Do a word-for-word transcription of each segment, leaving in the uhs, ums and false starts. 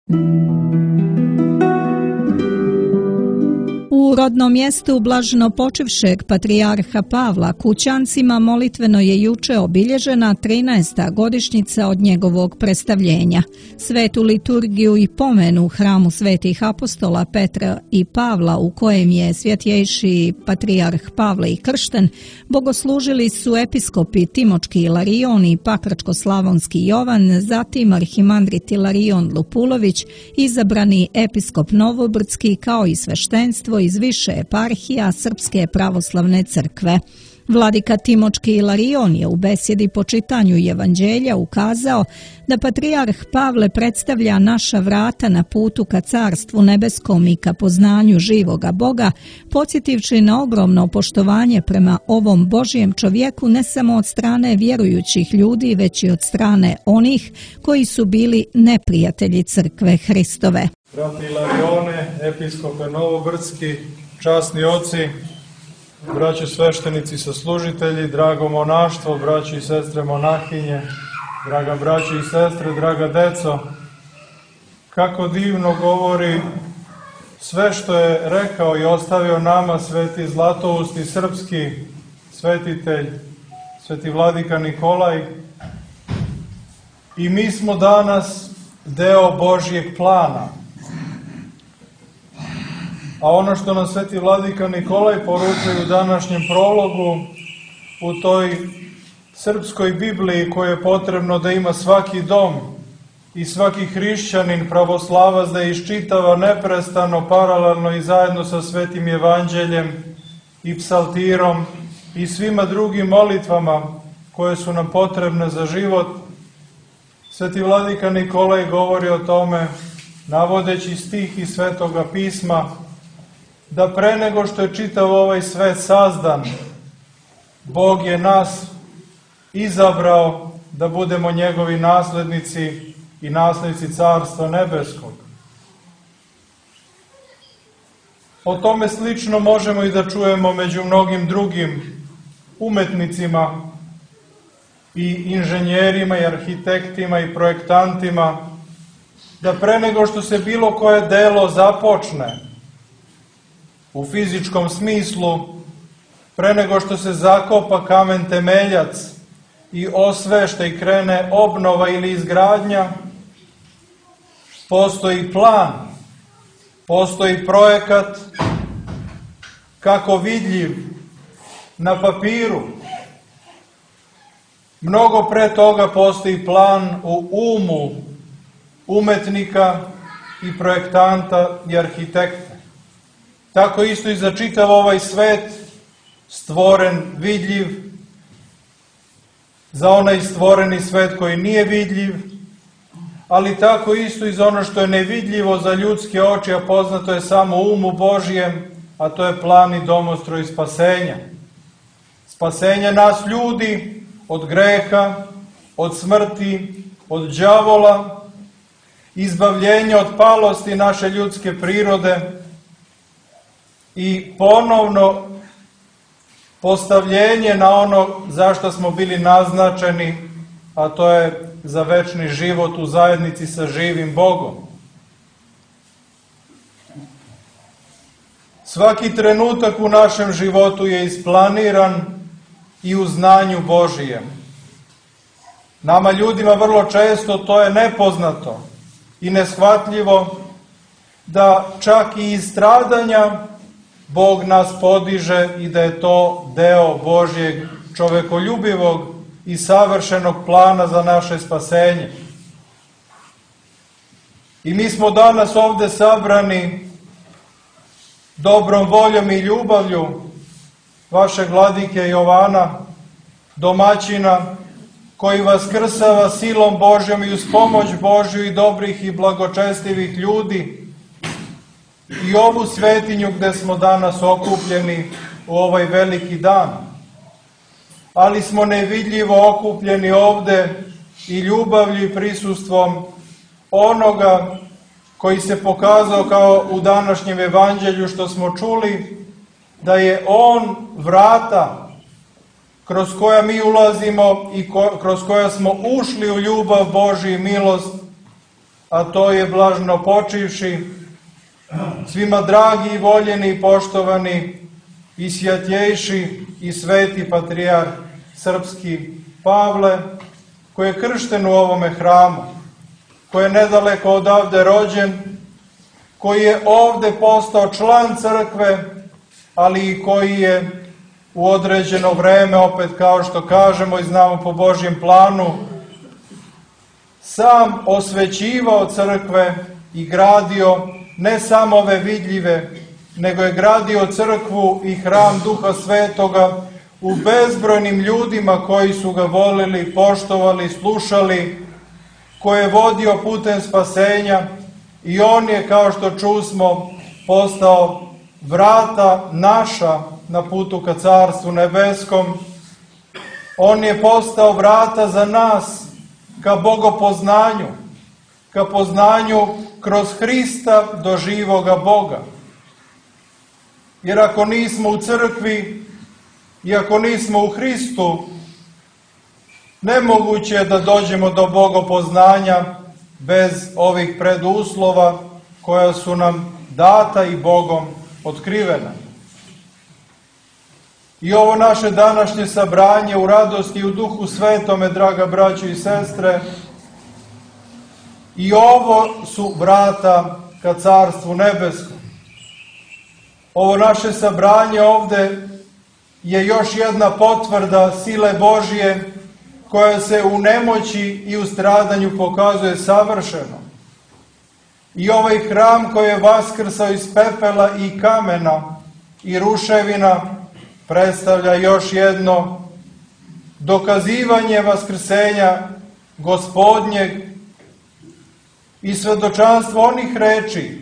U rodnom mjestu blaženopočivšeg patrijarha Pavla Kućancima molitveno je juče obilježena trinaesta godišnjica od njegovog predstavljenja. Svetu liturgiju i pomen u hramu svetih apostola Petra i Pavla, u kojem je svjetjejši patrijarh Pavle i kršten, bogoslužili su episkopi Timočki Ilarion i Pakračko-slavonski Jovan, zatim arhimandrit Ilarion Lupulović, izabrani episkop Novobrdski, kao i sveštenstvo iz više eparhija Srpske pravoslavne crkve. Vladika Timočki Ilarion je u besjedi po čitanju Evanđelja ukazao da patrijarh Pavle predstavlja naša vrata na putu ka Carstvu nebeskom i ka poznanju živoga Boga, podsjetivši na ogromno poštovanje prema ovom Božjem čovjeku ne samo od strane vjerujućih ljudi, već i od strane onih koji su bili neprijatelji crkve Hristove. Brati Ilarione, episkope Novobrdski, časni oci, braći sveštenici saslužitelji, drago monaštvo, braći i sestre monahinje, draga braći i sestre, draga deco, kako divno govori sve što je rekao i ostavio nama sveti zlatousti srpski svetitelj, sveti vladika Nikolaj. I mi smo danas deo Božjeg plana. A ono što nam sveti vladika Nikolaj poručuje u današnjem prologu, u toj srpskoj Bibliji koju je potrebno da ima svaki dom i svaki hrišćanin pravoslavac da je iščitava neprestano, paralelno i zajedno sa svetim evanđeljem i psaltirom i svima drugim molitvama koje su nam potrebne za život, sveti vladika Nikolaj govori o tome, navodeći stih iz Svetoga pisma, da pre nego što je čitav ovaj svet sazdan, Bog je nas izabrao da budemo njegovi naslednici i naslednici Carstva nebeskog. O tome slično možemo i da čujemo među mnogim drugim umetnicima i inženjerima i arhitektima i projektantima, da pre nego što se bilo koje delo započne, u fizičkom smislu, pre nego što se zakopa kamen temeljac i osvešta i krene obnova ili izgradnja, postoji plan, postoji projekat, kako vidljiv na papiru. Mnogo pre toga postoji plan u umu umetnika i projektanta i arhitekta. Tako isto i za čitav ovaj svet, stvoren, vidljiv, za onaj stvoreni svet koji nije vidljiv, ali tako isto i za ono što je nevidljivo za ljudske oči, a poznato je samo umu Božijem, a to je plan i domostroj spasenja. Spasenja nas ljudi od greha, od smrti, od đavola, izbavljenja od palosti naše ljudske prirode, i ponovno postavljenje na ono za što smo bili naznačeni, a to je za večni život u zajednici sa živim Bogom. Svaki trenutak u našem životu je isplaniran i u znanju Božijem. Nama ljudima vrlo često to je nepoznato i neshvatljivo, da čak i iz stradanja Bog nas podiže i da je to deo Božjeg čovekoljubivog i savršenog plana za naše spasenje. I mi smo danas ovde sabrani dobrom voljom i ljubavlju vašeg vladike Jovana, domaćina, koji vas krsava silom Božjom i uz pomoć Božju i dobrih i blagočestivih ljudi, i ovu svetinju gde smo danas okupljeni u ovaj veliki dan. Ali smo nevidljivo okupljeni ovde i ljubavlju i prisustvom onoga koji se pokazao kao u današnjem evanđelju što smo čuli, da je on vrata kroz koja mi ulazimo i ko, kroz koja smo ušli u ljubav Božju i milost, a to je blažno počivši, svima dragi i voljeni i poštovani i svjetljejši i sveti patrijarh srpski Pavle, koji je kršten u ovome hramu, koji je nedaleko odavde rođen, koji je ovde postao član crkve, ali i koji je u određeno vreme, opet kao što kažemo i znamo po Božjem planu, sam osvećivao crkve i gradio ne samo ove vidljive, nego je gradio crkvu i hram Duha Svetoga u bezbrojnim ljudima koji su ga volili, poštovali, slušali, koje je vodio putem spasenja, i on je, kao što čusmo, postao vrata naša na putu ka Carstvu nebeskom. On je postao vrata za nas ka bogopoznanju, ka poznanju kroz Hrista do živoga Boga. Jer ako nismo u crkvi i ako nismo u Hristu, nemoguće je da dođemo do bogopoznanja bez ovih preduslova koja su nam data i Bogom otkrivena. I ovo naše današnje sabranje u radosti i u Duhu Svetome, draga braćo i sestre, i ovo su vrata ka Carstvu nebeskom. Ovo naše sabranje ovde je još jedna potvrda sile Božije koja se u nemoći i u stradanju pokazuje savršeno. I ovaj hram koji je vaskrsao iz pepela i kamena i ruševina predstavlja još jedno dokazivanje vaskrsenja Gospodnjeg i svedočanstvo onih reči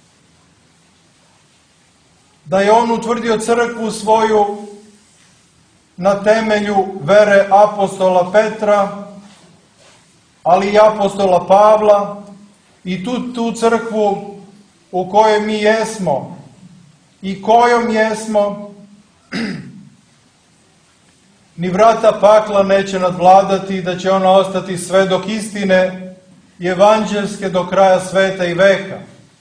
da je on utvrdio crkvu svoju na temelju vere apostola Petra, ali i apostola Pavla, i tu, tu crkvu u kojoj mi jesmo i kojom jesmo, ni vrata pakla neće nadvladati, da će ona ostati svedok istine evanđelske do kraja sveta i veka.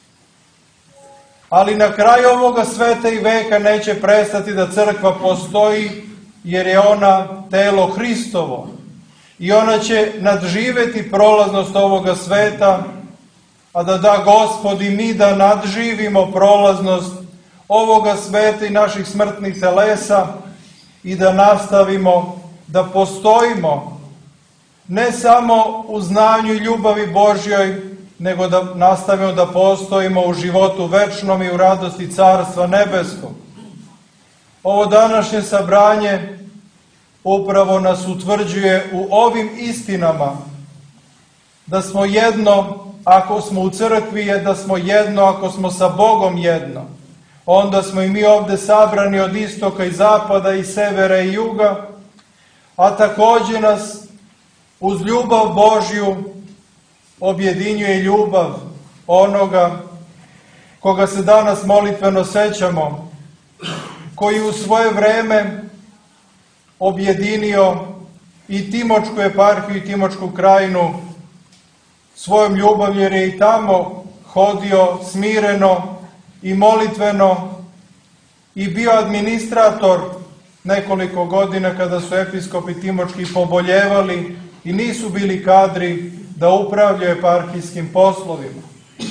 Ali na kraju ovoga sveta i veka neće prestati da crkva postoji, jer je ona telo Hristovo i ona će nadživeti prolaznost ovoga sveta, a da da Gospod i mi da nadživimo prolaznost ovoga sveta i naših smrtnih telesa i da nastavimo da postojimo ne samo u znanju i ljubavi Božjoj, nego da nastavimo da postojimo u životu večnom i u radosti Carstva nebeskog. Ovo današnje sabranje upravo nas utvrđuje u ovim istinama, da smo jedno ako smo u crkvi, je da smo jedno ako smo sa Bogom jedno. Onda smo i mi ovde sabrani od istoka i zapada i severa i juga, a takođe nas uz ljubav Božju objedinjuje ljubav onoga koga se danas molitveno sećamo, koji u svoje vreme objedinio i Timočku eparhiju i Timočku krajinu svojom ljubavlju, jer je i tamo hodio smireno i molitveno i bio administrator nekoliko godina kada su episkopi timočki poboljevali i nisu bili kadri da upravljaju eparhijskim poslovima.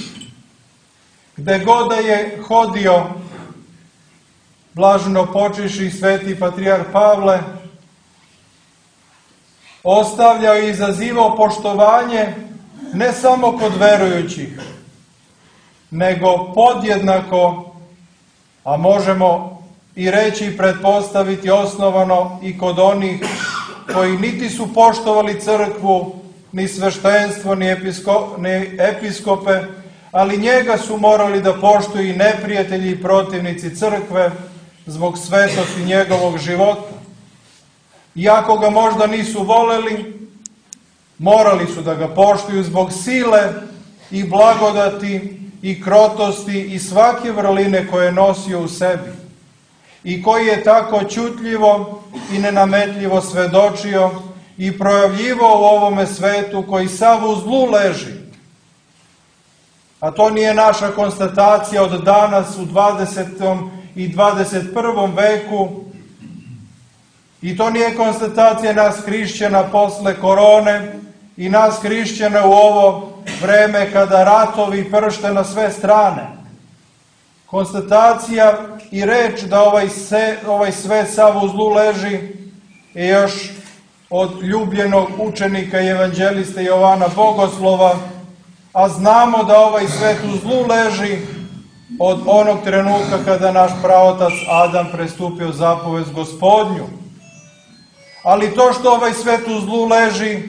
Gde god da je hodio blaženo počivši sveti patrijarh Pavle, ostavljao i izazivao poštovanje ne samo kod verujućih, nego podjednako, a možemo i reći i pretpostaviti osnovano i kod onih koji niti su poštovali crkvu, ni sveštenstvo, ni, episko, ni episkope, ali njega su morali da poštuju i neprijatelji i protivnici crkve zbog svetosti njegovog života. Iako ga možda nisu voleli, morali su da ga poštuju zbog sile i blagodati i krotosti i svake vrline koje je nosio u sebi i koji je tako ćutljivo i nenametljivo svedočio i projavljivao u ovome svetu koji sav u zlu leži, A to nije naša konstatacija od danas u dvadesetom i dvadeset prvom veku. I to nije konstatacija nas hrišćana posle korone i nas hrišćana u ovo vreme kada ratovi pršte na sve strane. Konstatacija i reč da ovaj, se, ovaj svet sav u zlu leži je još od ljubljenog učenika i evanđelista Jovana Bogoslova, a znamo da ovaj svet u zlu leži od onog trenutka kada naš praotac Adam prestupio zapovest Gospodnju. Ali to što ovaj svet u zlu leži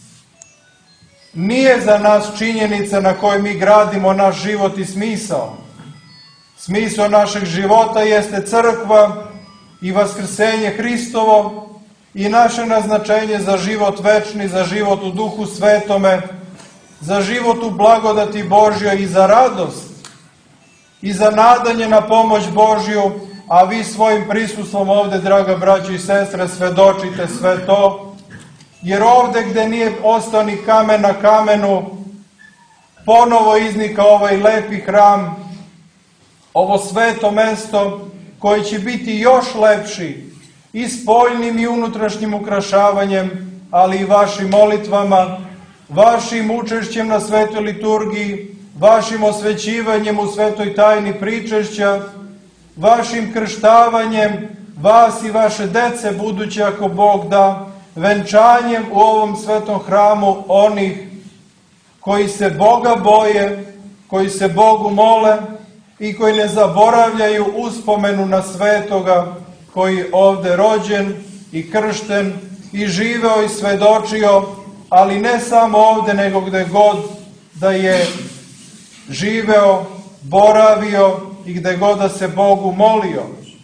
nije za nas činjenica na kojoj mi gradimo naš život i smisao. Smisao našeg života jeste crkva i vaskrsenje Hristovo i naše naznačenje za život večni, za život u Duhu Svetome, za život u blagodati Božjoj i za radost i za nadanje na pomoć Božju, a vi svojim prisustvom ovde, draga braćo i sestre, svedočite sve to, jer ovde gde nije ostao ni kamen na kamenu, ponovo iznika ovaj lepi hram, ovo sveto mesto koje će biti još lepši i spoljnim i unutrašnjim ukrašavanjem, ali i vašim molitvama, vašim učešćem na svetoj liturgiji, vašim osvećivanjem u svetoj tajni pričešća, vašim krštavanjem, vas i vaše dece buduće ako Bog da, venčanjem u ovom svetom hramu onih koji se Boga boje, koji se Bogu mole i koji ne zaboravljaju uspomenu na svetoga koji je ovde rođen i kršten i živeo i svedočio, ali ne samo ovde, nego gde god da je živeo, boravio i gde god da se Bogu molio.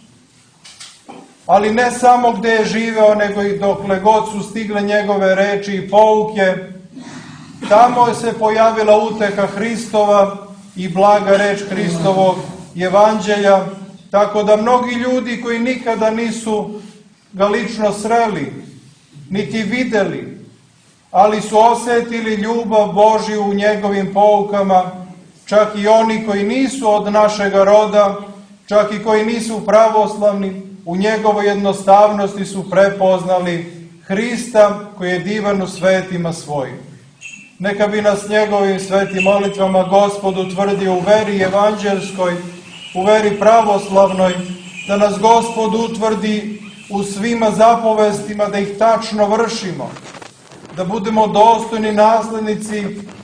Ali ne samo gde je živeo, nego i dokle god su stigle njegove reči i pouke, tamo se pojavila uteha Hristova i blaga reč Hristovog evanđelja, tako da mnogi ljudi koji nikada nisu ga lično sreli, niti videli, ali su osetili ljubav Božju u njegovim poukama, čak i oni koji nisu od našega roda, čak i koji nisu pravoslavni, u njegovoj jednostavnosti su prepoznali Hrista koji je divan u svetima svojim. Neka bi nas njegovim svetim molitvama Gospod utvrdio u veri evanđelskoj, u veri pravoslavnoj, da nas Gospod utvrdi u svima zapovestima, da ih tačno vršimo, da budemo dostojni naslednici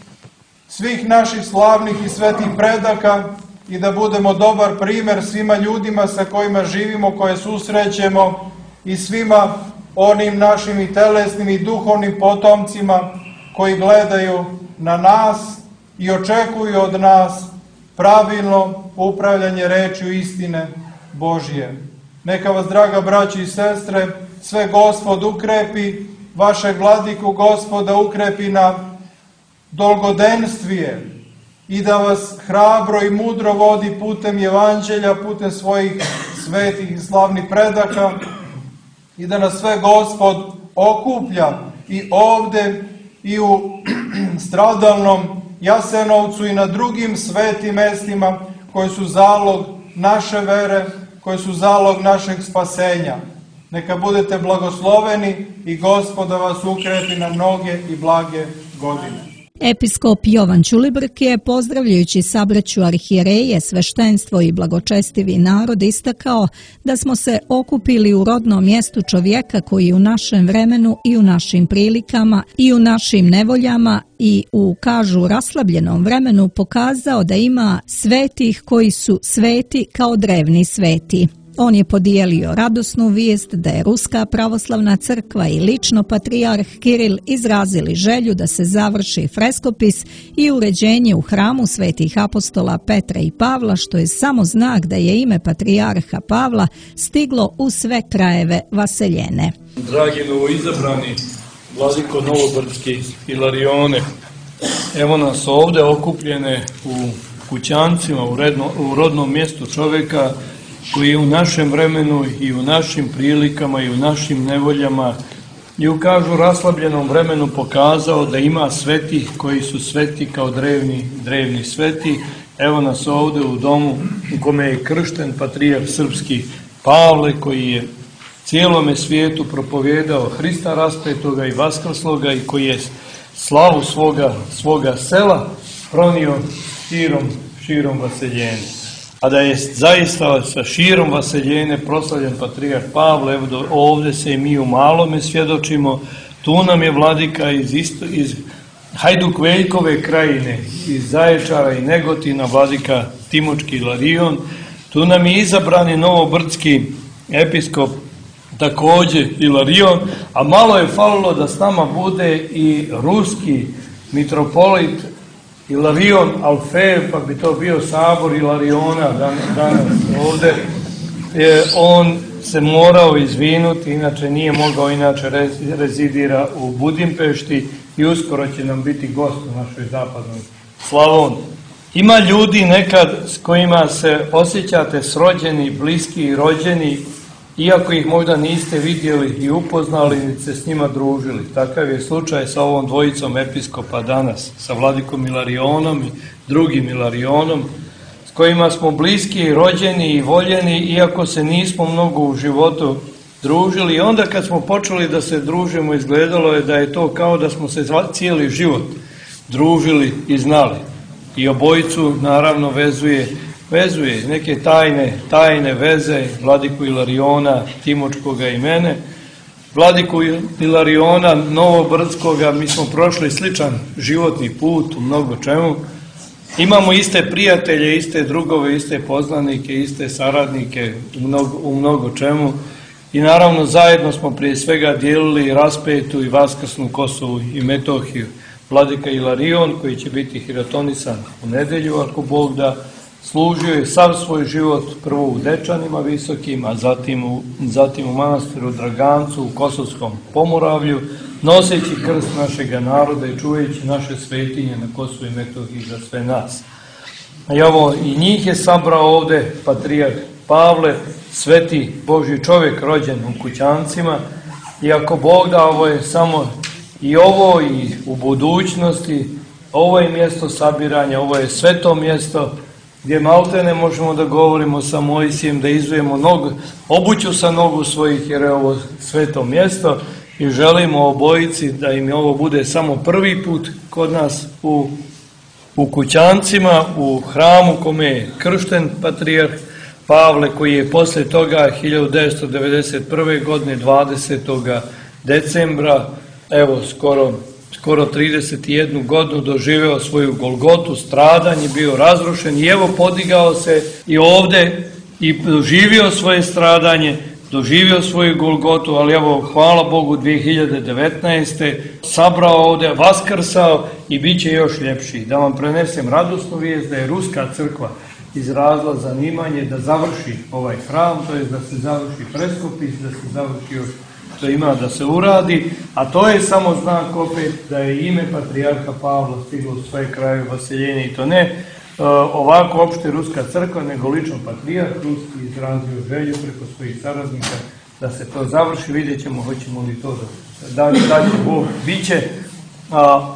svih naših slavnih i svetih predaka i da budemo dobar primer svima ljudima sa kojima živimo, koje susrećemo i svima onim našim i telesnim i duhovnim potomcima koji gledaju na nas i očekuju od nas pravilno upravljanje rečju istine Božje. Neka vas, draga braćo i sestre, sve Gospod ukrepi, vašeg vladiku Gospoda ukrepi na dolgodenstvije i da vas hrabro i mudro vodi putem evanđelja, putem svojih svetih i slavnih predaka i da nas sve Gospod okuplja i ovde i u stradalnom Jasenovcu i na drugim svetim mestima koji su zalog naše vere, koji su zalog našeg spasenja. Neka budete blagosloveni i Gospoda vas ukrepi na mnoge i blage godine. Episkop Jovan Ćulibrk je, pozdravljajući sabraću arhijereje, sveštenstvo i blagočestivi narod, istakao da smo se okupili u rodnom mjestu čovjeka koji u našem vremenu i u našim prilikama i u našim nevoljama i u, kažu, raslabljenom vremenu pokazao da ima svetih koji su sveti kao drevni sveti. On je podijelio radosnu vijest da je Ruska pravoslavna crkva i lično patrijarh Kiril izrazili želju da se završi freskopis i uređenje u hramu svetih apostola Petra i Pavla, što je samo znak da je ime patrijarha Pavla stiglo u sve krajeve vaseljene. Dragi novoizabrani vladiko Novobrdski Ilarione, evo nas ovde okupljene u kućancima, u, redno, u rodnom mjestu čovjeka koji je u našem vremenu i u našim prilikama i u našim nevoljama i u kažu raslabljenom vremenu pokazao da ima svetih koji su sveti kao drevni, drevni sveti. Evo nas ovdje u domu u kome je kršten patrijarh srpski Pavle, koji je cijelome svijetu propovjedao Hrista raspetoga i vaskrsloga i koji je slavu svoga, svoga sela pronio širom, širom vaseljene. A da je zaista sa širom vaseljene proslavljen patrijarh Pavle, evo ovdje se i mi u malome svjedočimo, tu nam je vladika iz, isto, iz Hajduk Veljkove krajine, iz Zaječara i Negotina, vladika Timočki Ilarion, tu nam je izabrani novobrdski episkop također Ilarion, a malo je falilo da s nama bude i ruski mitropolit Ilarion Alfejev, pa bi to bio sabor Ilariona danas ovdje. E, on se morao izvinuti, inače nije mogao, inače rezidira u Budimpešti i uskoro će nam biti gost u našoj zapadnoj Slavoniji. Ima ljudi nekad s kojima se osjećate srođeni, bliski i rođeni, iako ih možda niste vidjeli i upoznali, niti se s njima družili. Takav je slučaj sa ovom dvojicom episkopa danas, sa vladikom Ilarionom i drugim Ilarionom, s kojima smo bliski, rođeni i voljeni, iako se nismo mnogo u životu družili. I onda kad smo počeli da se družimo, izgledalo je da je to kao da smo se cijeli život družili i znali. I obojicu naravno vezuje vezuje neke tajne, tajne veze, vladiku Ilariona Timočkoga i mene. Vladiku Ilariona Novobrdskoga, mi smo prošli sličan životni put u mnogo čemu. Imamo iste prijatelje, iste drugove, iste poznanike, iste saradnike u mnogo, u mnogo čemu. I naravno zajedno smo prije svega dijelili raspetu i vaskrsnu Kosovu i Metohiju. Vladika Ilarion, koji će biti hiratonisan u nedjelju, ako Bog da, služio je sav svoj život prvo u Dečanima visokim, a zatim u, zatim u manastiru Dragancu u Kosovskom Pomoravlju, noseći krst našega naroda i čuvajući naše svetinje na Kosovu i Metohiji za sve nas. I ovo, i njih je sabrao ovdje patrijarh Pavle, sveti Božji čovjek rođen u Kućancima, i ako Bog da, ovo je samo i ovo i u budućnosti, ovo je mjesto sabiranja, ovo je sveto mjesto gdje maltene možemo da govorimo sa Mojsijem, da izujemo nogu, obuću sa nogu svojih, jer je ovo sveto mjesto i želimo obojici da im ovo bude samo prvi put kod nas u, u Kućancima, u hramu kome je kršten patrijarh Pavle, koji je poslije toga hiljadu devetsto devedeset prve godine dvadesetog decembra, evo skoro skoro trideset jednu godinu doživeo svoju Golgotu, stradanje, bio razrušen i evo podigao se i ovdje i doživio svoje stradanje, doživio svoju Golgotu, ali evo hvala Bogu dvije hiljade devetnaeste sabrao ovdje, vaskrsao i bit će još ljepši. Da vam prenesem radosnu vijest da je Ruska crkva izrazila zanimanje da završi ovaj hram, to je da se završi preskopis, da se završi još što ima da se uradi, a to je samo znak opet da je ime patrijarha Pavla stiglo u svoje kraje vaseljenje, i to ne uh, ovako opšte Ruska crkva, nego lično patrijarh Ruski izrazio želju preko svojih saradnika da se to završi. Vidjet ćemo, hoćemo li to da da će Bog, bit će, a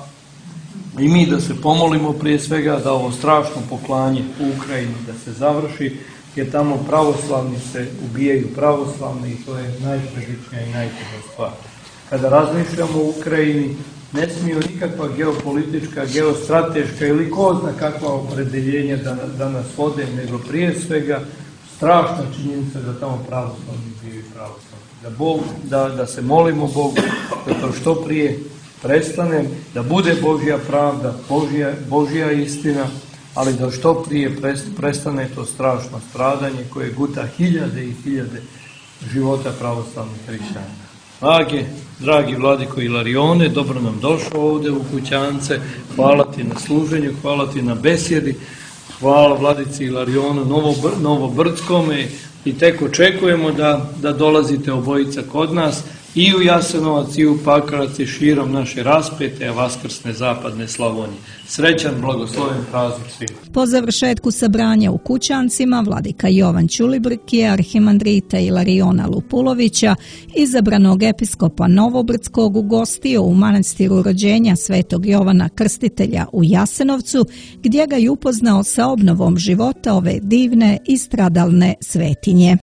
i mi da se pomolimo prije svega da ovo strašno poklanje u Ukrajini da se završi, jer tamo pravoslavni se ubijaju pravoslavni i to je najtragičnija i najteža stvar. Kada razmišljamo o Ukrajini, ne smiju nikakva geopolitička, geostrateška ili ko zna kakva opredeljenja da, da nas vode, nego prije svega strašna činjenica da tamo pravoslavni ubijaju pravoslavni. Da, Bog, da, da se molimo Bogu da to što prije prestane, da bude Božja pravda, Božja, Božja istina, ali da što prije prestane to strašno stradanje koje guta hiljade i hiljade života pravoslavnih hrišćana. Dragi, dragi vladiko Ilarione, dobro nam došao ovdje u Kućance, hvala ti na služenju, hvala ti na besjedi, hvala vladici Ilarionu Novobrdskome i tek očekujemo da, da dolazite obojica kod nas, i u Jasenovac i u Pakrac i širom naše raspete, vaskrsne zapadne Slavonije. Srećan, blagosloven praznik svima. Po završetku sabranja u Kućancima, vladika Jovan Ćulibrk, arhimandrita Ilariona Lupulovića, izabranog episkopa Novobrdskog, ugostio u manastiru rođenja svetog Jovana Krstitelja u Jasenovcu, gdje ga je upoznao sa obnovom života ove divne i stradalne svetinje.